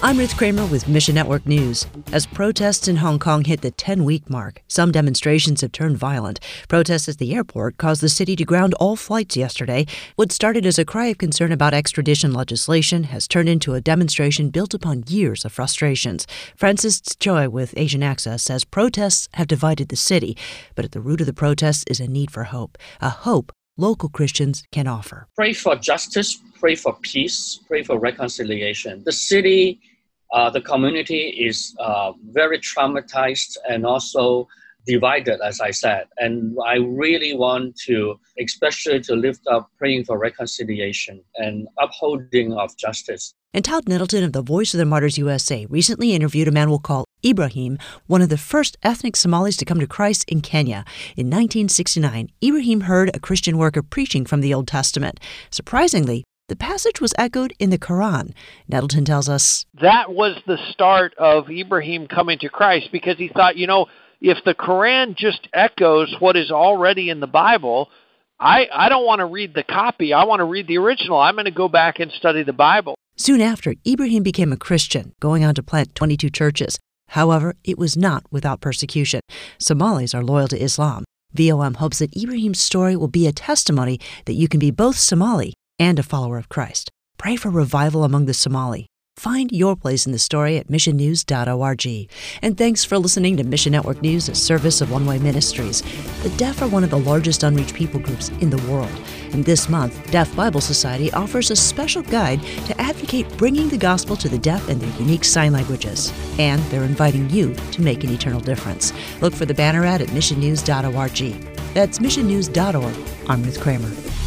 I'm Ruth Kramer with Mission Network News. As protests in Hong Kong hit the 10-week mark, some demonstrations have turned violent. Protests at the airport caused the city to ground all flights yesterday. What started as a cry of concern about extradition legislation has turned into a demonstration built upon years of frustrations. Francis Choi with Asian Access says protests have divided the city, but at the root of the protests is a need for hope, a hope local Christians can offer. Pray for justice, pray for peace, pray for reconciliation. The city, the community is very traumatized and also divided, as I said. And I really want to, especially to lift up praying for reconciliation and upholding of justice. And Todd Nettleton of the Voice of the Martyrs USA recently interviewed a man we'll call Ibrahim, one of the first ethnic Somalis to come to Christ in Kenya. In 1969, Ibrahim heard a Christian worker preaching from the Old Testament. Surprisingly, the passage was echoed in the Quran. Nettleton tells us, that was the start of Ibrahim coming to Christ, because he thought, if the Quran just echoes what is already in the Bible, I don't want to read the copy. I want to read the original. I'm going to go back and study the Bible. Soon after, Ibrahim became a Christian, going on to plant 22 churches. However, it was not without persecution. Somalis are loyal to Islam. VOM hopes that Ibrahim's story will be a testimony that you can be both Somali and a follower of Christ. Pray for revival among the Somali. Find your place in the story at missionnews.org. And thanks for listening to Mission Network News, a service of One Way Ministries. The deaf are one of the largest unreached people groups in the world. And this month, Deaf Bible Society offers a special guide to advocate bringing the gospel to the deaf and their unique sign languages. And they're inviting you to make an eternal difference. Look for the banner ad at missionnews.org. That's missionnews.org. I'm Ruth Kramer.